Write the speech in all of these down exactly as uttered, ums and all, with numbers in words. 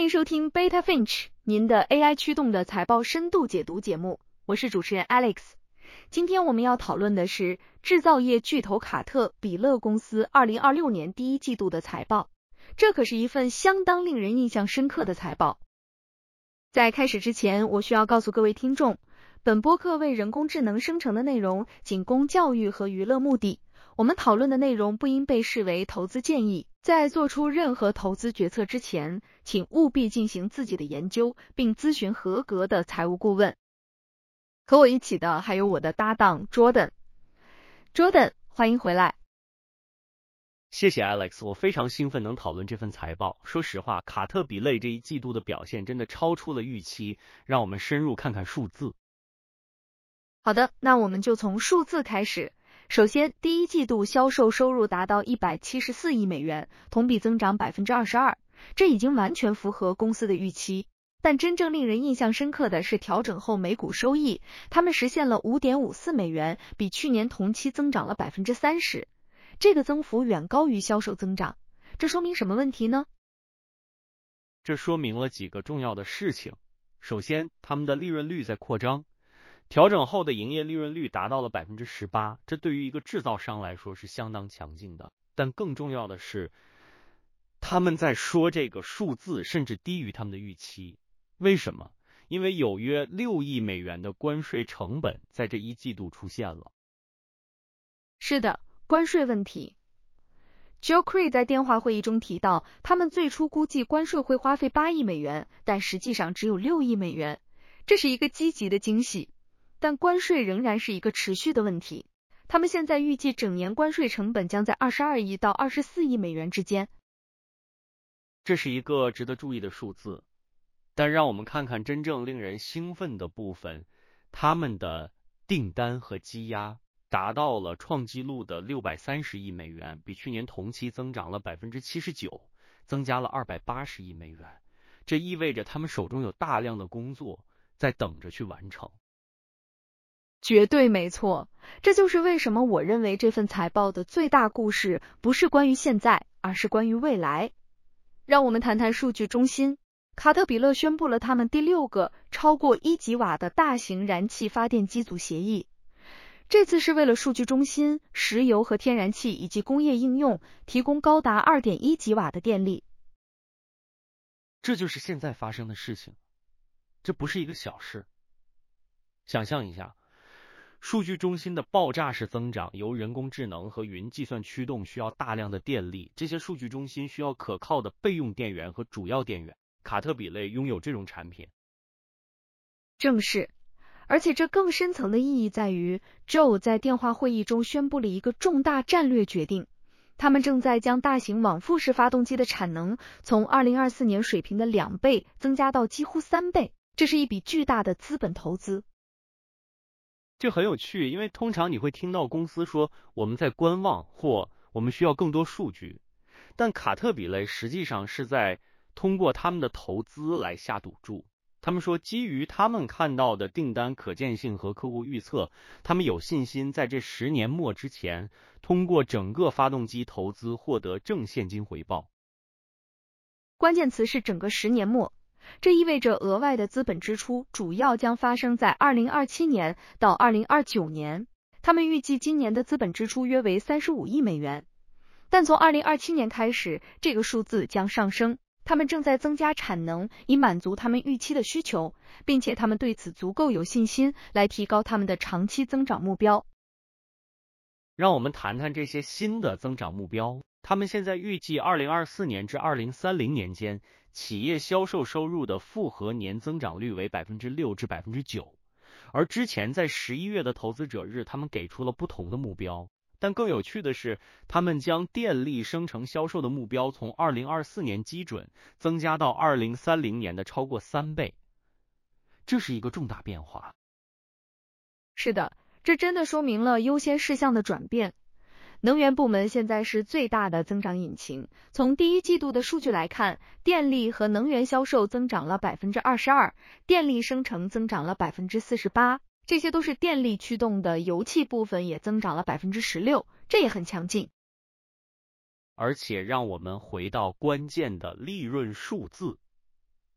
迎收听 Beta Finch 您的 A I 驱动的财报深度解读节目，我是主持人 Alex。今天我们要讨论的是制造业巨头卡特彼勒公司二零二六年第一季度的财报，这可是一份相当令人印象深刻的财报。在开始之前，我需要告诉各位听众，本播客为人工智能生成的内容仅供教育和娱乐目的，我们讨论的内容不应被视为投资建议。在做出任何投资决策之前，请务必进行自己的研究，并咨询合格的财务顾问。和我一起的还有我的搭档 Jordan。Jordan， 欢迎回来。 谢谢 Alex， 我非常兴奋能讨论这份财报。说实话，卡特彼勒这一季度的表现真的超出了预期，让我们深入看看数字。 好的，那我们就从数字开始。首先，第一季度销售收入达到一百七十四亿美元，同比增长 百分之二十二， 这已经完全符合公司的预期。但真正令人印象深刻的是调整后每股收益，他们实现了 五点五四美元，比去年同期增长了 百分之三十， 这个增幅远高于销售增长。这说明什么问题呢？ 这说明了几个重要的事情。首先，他们的利润率在扩张，调整后的营业利润率达到了 百分之十八， 这对于一个制造商来说是相当强劲的。但更重要的是，他们在说这个数字甚至低于他们的预期。为什么？因为有约六亿美元的关税成本在这一季度出现了。 是的，关税问题。Joe Creed 在电话会议中提到，他们最初估计关税会花费八亿美元，但实际上只有六亿美元，这是一个积极的惊喜。但关税仍然是一个持续的问题，他们现在预计整年关税成本将在二十二亿到二十四亿美元之间。 这是一个值得注意的数字，但让我们看看真正令人兴奋的部分，他们的订单和积压达到了创纪录的六百三十亿美元，比去年同期增长了 百分之七十九， 增加了二百八十亿美元。这意味着他们手中有大量的工作在等着去完成。 绝对没错，这就是为什么我认为这份财报的最大故事不是关于现在，而是关于未来。让我们谈谈数据中心。卡特彼勒宣布了他们第六个超过一吉瓦的大型燃气发电机组协议，这次是为了数据中心、石油和天然气以及工业应用提供高达 二点一吉瓦的电力。 这就是现在发生的事情，这不是一个小事。想象一下，数据中心的爆炸式增长由人工智能和云计算驱动，需要大量的电力，这些数据中心需要可靠的备用电源和主要电源。卡特彼勒拥有这种产品。 正是，而且这更深层的意义在于 Joe 在电话会议中宣布了一个重大战略决定，他们正在将大型往复式发动机的产能从二零二四年水平的两倍增加到几乎三倍，这是一笔巨大的资本投资。 这很有趣，因为通常你会听到公司说我们在观望或我们需要更多数据，但卡特彼勒实际上是在通过他们的投资来下赌注。他们说，基于他们看到的订单可见性和客户预测，他们有信心在这十年末之前，通过整个发动机投资获得正现金回报。 关键词是整个十年末，这意味着额外的资本支出主要将发生在二零二七年到二零二九年。他们预计今年的资本支出约为三十五亿美元，但从二零二七年开始，这个数字将上升。他们正在增加产能，以满足他们预期的需求，并且他们对此足够有信心来提高他们的长期增长目标。 让我们谈谈这些新的增长目标。他们现在预计二零二四年至二零三零年间，企业销售收入的复合年增长率为 百分之六 至 百分之九， 而之前在十一月的投资者日，他们给出了不同的目标。但更有趣的是，他们将电力生成销售的目标从二零二四年基准增加到二零三零年的超过三倍，这是一个重大变化。 是的，这真的说明了优先事项的转变。能源部门现在是最大的增长引擎。从第一季度的数据来看，电力和能源销售增长了 百分之二十二， 电力生成增长了 百分之四十八，这些都是电力驱动的，油气部分也增长了 百分之十六， 这也很强劲。 而且让我们回到关键的利润数字，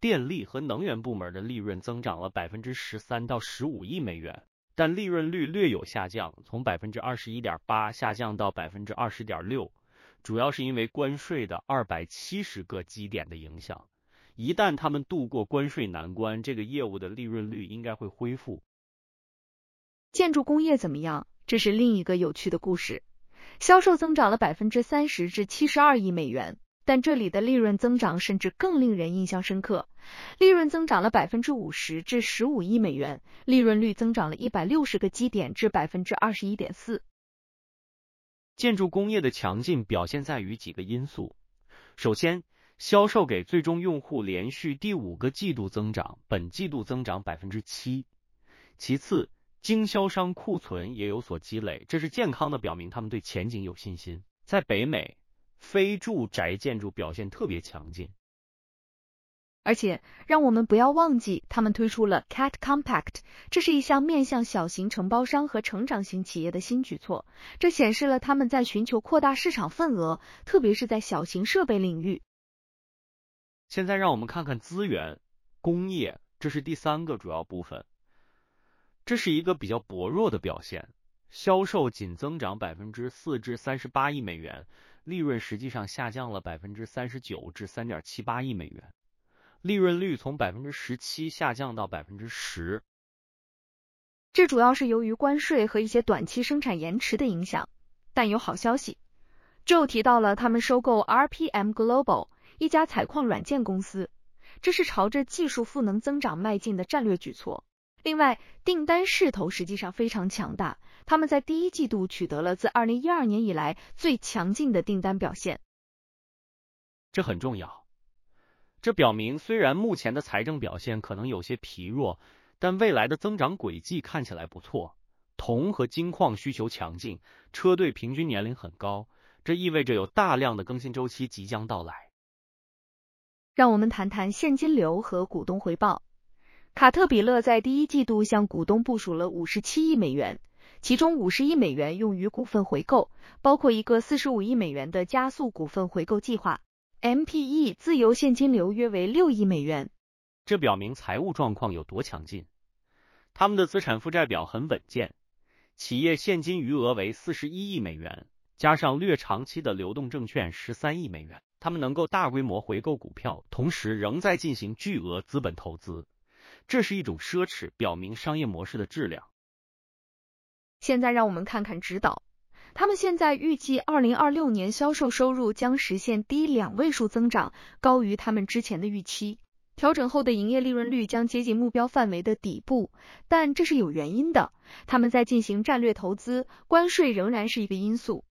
电力和能源部门的利润增长了 百分之十三 到十五亿美元，但利润率略有下降，从 百分之二十一点八 下降到 百分之二十点六， 主要是因为关税的二百七十个基点的影响。一旦他们度过关税难关，这个业务的利润率应该会恢复。 建筑工业怎么样？这是另一个有趣的故事。销售增长了 百分之三十 至七十二亿美元，但这里的利润增长甚至更令人印象深刻，利润增长了 百分之五十 至十五亿美元，利润率增长了一百六十个基点至 百分之二十一点四。 建筑工业的强劲表现在于几个因素。首先，销售给最终用户连续第五个季度增长，本季度增长 百分之七。 其次，经销商库存也有所积累，这是健康的，表明他们对前景有信心。在北美，非住宅建筑表现特别强劲。 而且让我们不要忘记，他们推出了 C A T Compact， 这是一项面向小型承包商和成长型企业的新举措，这显示了他们在寻求扩大市场份额，特别是在小型设备领域。 现在让我们看看资源工业，这是第三个主要部分。这是一个比较薄弱的表现，销售仅增长 百分之四 至三十八亿美元，利润实际上下降了 百分之三十九 至 三点七八亿美元，利润率从 百分之十七 下降到 百分之十。 这主要是由于关税和一些短期生产延迟的影响。但有好消息，Joe提到了他们收购 R P M Global，一家采矿软件公司，这是朝着技术赋能增长迈进的战略举措。另外，订单势头实际上非常强大，他们在第一季度取得了自二零一二年以来最强劲的订单表现。 这很重要，这表明虽然目前的财政表现可能有些疲弱，但未来的增长轨迹看起来不错。铜和金矿需求强劲，车队平均年龄很高，这意味着有大量的更新周期即将到来。 让我们谈谈现金流和股东回报。卡特彼勒在第一季度向股东部署了五十七亿美元，其中五十亿美元用于股份回购，包括一个四十五亿美元的加速股份回购计划。M P E 自由现金流约为六亿美元。 这表明财务状况有多强劲。他们的资产负债表很稳健，企业现金余额为四十一亿美元，加上略长期的流动证券十三亿美元，他们能够大规模回购股票，同时仍在进行巨额资本投资。这是一种奢侈，表明商业模式的质量。 现在让我们看看指导。他们现在预计二零二六年销售收入将实现低两位数增长，高于他们之前的预期。调整后的营业利润率将接近目标范围的底部，但这是有原因的。他们在进行战略投资，关税仍然是一个因素。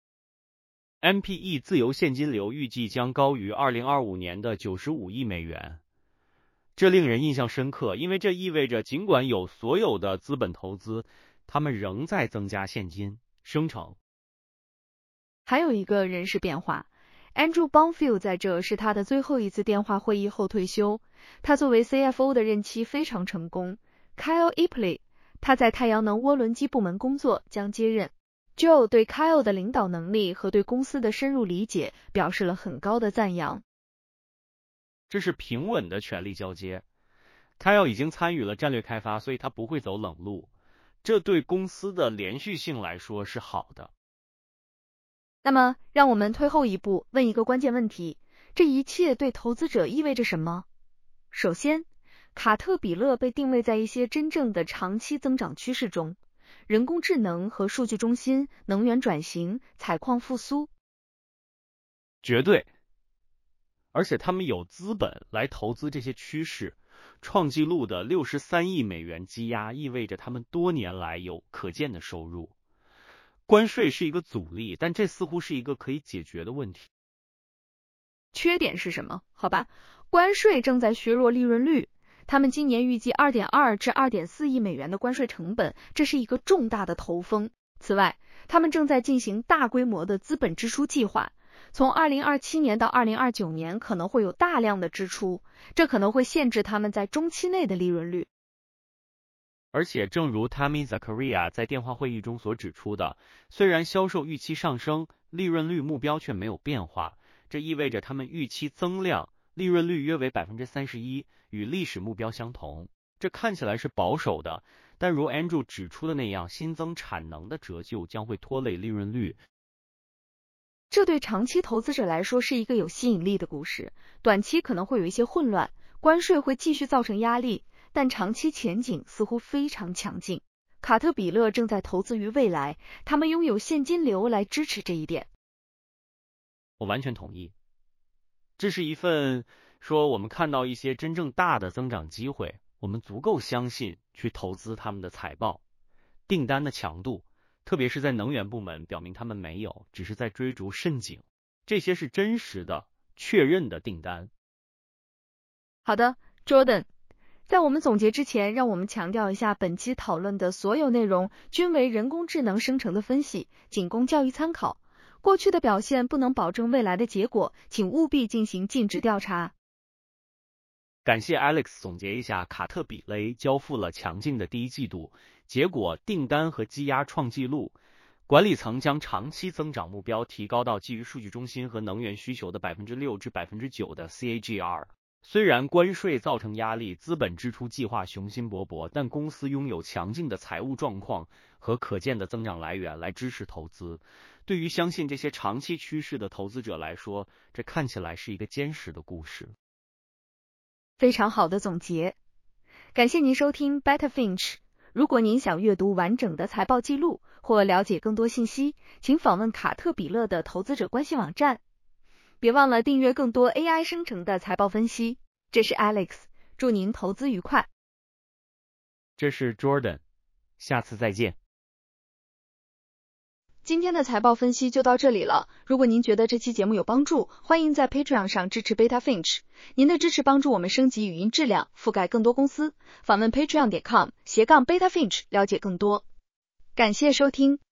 M P E 自由现金流预计将高于二零二五年的九十五亿美元。这令人印象深刻，因为这意味着尽管有所有的资本投资，他们仍在增加现金生成。 还有一个人事变化， Andrew Bonfield 在这是他的最后一次电话会议后退休，他作为 C F O 的任期非常成功。Kyle Epley， 他在太阳能涡轮机部门工作，将接任。Joe 对 Kyle 的领导能力和对公司的深入理解表示了很高的赞扬。 这是平稳的权力交接。Kyle 已经参与了战略开发，所以他不会走冷路，这对公司的连续性来说是好的。 那么，让我们退后一步，问一个关键问题：这一切对投资者意味着什么？首先，卡特彼勒被定位在一些真正的长期增长趋势中，人工智能和数据中心、能源转型、采矿复苏。 绝对。而且他们有资本来投资这些趋势，创纪录的六十三亿美元积压意味着他们多年来有可见的收入。关税是一个阻力，但这似乎是一个可以解决的问题。 缺点是什么？好吧，关税正在削弱利润率，他们今年预计 二点二 至 二点四亿美元的关税成本，这是一个重大的头风。此外，他们正在进行大规模的资本支出计划，从二零二七年到二零二九年可能会有大量的支出，这可能会限制他们在中期内的利润率。 而且正如 Tami Zakaria 在电话会议中所指出的，虽然销售预期上升，利润率目标却没有变化，这意味着他们预期增量利润率约为 百分之三十一， 与历史目标相同。这看起来是保守的，但如 Andrew 指出的那样，新增产能的折旧将会拖累利润率。 这对长期投资者来说是一个有吸引力的故事，短期可能会有一些混乱，关税会继续造成压力，但长期前景似乎非常强劲。卡特彼勒正在投资于未来，他们拥有现金流来支持这一点。 我完全同意，这是一份说我们看到一些真正大的增长机会，我们足够相信去投资他们的财报。订单的强度，特别是在能源部门，表明他们没有，只是在追逐盛景。这些是真实的、确认的订单。 好的 ，Jordan， 在我们总结之前，让我们强调一下，本期讨论的所有内容均为人工智能生成的分析，仅供教育参考。过去的表现不能保证未来的结果，请务必进行尽职调查。 感谢 Alex 总结一下，卡特彼勒交付了强劲的第一季度，结果订单和积压创纪录。管理层将长期增长目标提高到基于数据中心和能源需求的 百分之六 至 百分之九 的 C A G R。虽然关税造成压力，资本支出计划雄心勃勃，但公司拥有强劲的财务状况和可见的增长来源来支持投资。对于相信这些长期趋势的投资者来说，这看起来是一个坚实的故事。 非常好的总结，感谢您收听 Beta Finch。如果您想阅读完整的财报记录或了解更多信息，请访问卡特彼勒的投资者关系网站。别忘了订阅更多 A I 生成的财报分析。这是 Alex， 祝您投资愉快。 这是 Jordan， 下次再见。 今天的财报分析就到这里了。如果您觉得这期节目有帮助，欢迎在 Patreon 上支持 Beta Finch。您的支持帮助我们升级语音质量，覆盖更多公司。访问 patreon 点 com 斜杠 Beta Finch 了解更多。感谢收听。